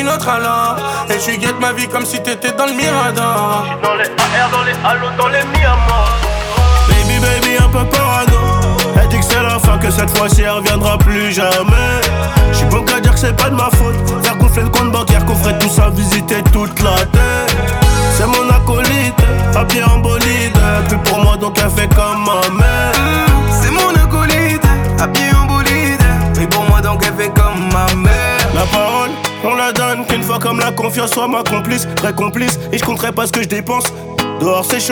une autre alors. Et tu guettes ma vie comme si t'étais dans le Mirador. J'suis dans les AR, dans les halos, dans les Miamas. Baby, baby, un peu parano. Elle dit que c'est la fin, que cette fois-ci elle reviendra plus jamais. J'suis bon qu'à dire que c'est pas de ma faute. Faire gonfler le compte bancaire, qu'on ferait tout ça, visiter toute la terre. C'est mon acolyte, habillé en bolide. Plus pour moi donc elle fait comme ma mère. C'est mon acolyte, habillé en bolide. Mais pour moi donc elle fait comme ma mère. La parole, on la donne qu'une fois comme la confiance soit ma complice. Très complice, et je compterai pas ce que je dépense. Dehors c'est chaud.